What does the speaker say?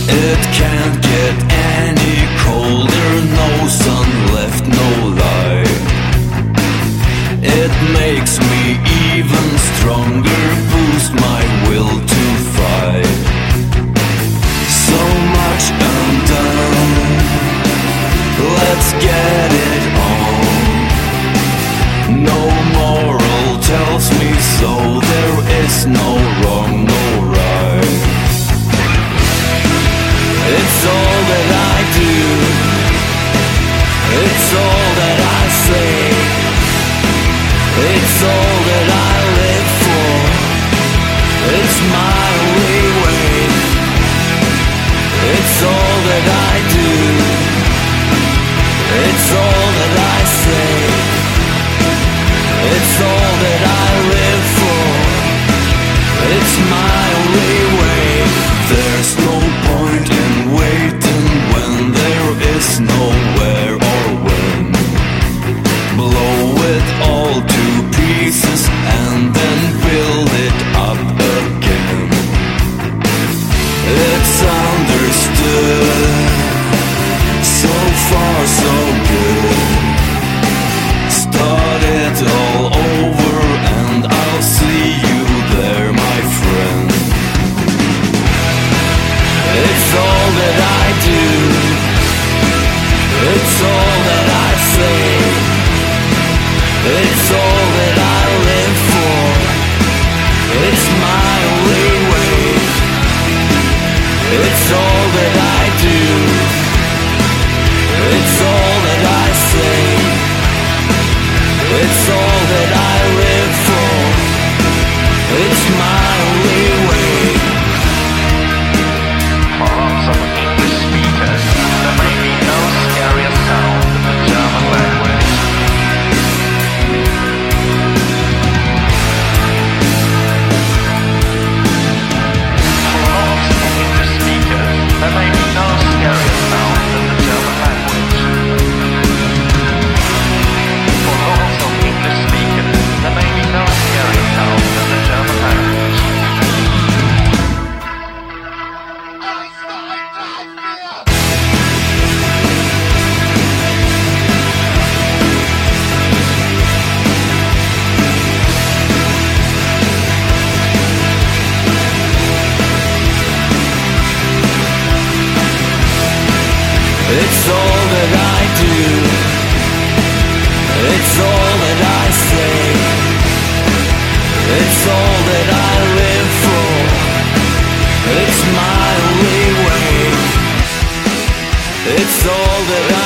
It can't get any colder, no sun left, no light. It makes me even stronger, boost my will to fight. So much undone, let's get it on. No moral tells me so, there is no wrong, no right. It's all that I do, it's all that I say, it's all that I live for, it's my only way. It's all that I do, it's all that I say, it's all that I live for, it's my only way. There's no point in waiting when there is nowhere or when. Blow it all to pieces and then build it up again. It's understood, so far so good. Start it all over and I'll see you there, my friend. It's all that I do, it's all that I say, it's all that I live for, it's my only way. It's all that I do, it's all that I say, it's all that I live for, it's my only way. For lots of English speakers, there may be no scarier sound than the German language. For lots of English speakers, there may be no scarier sound than the German language. For lots of English speakers, there may be no scarier sound than the German language. It's all that I do, it's all that I say, it's all that I live for, it's my only way. It's all that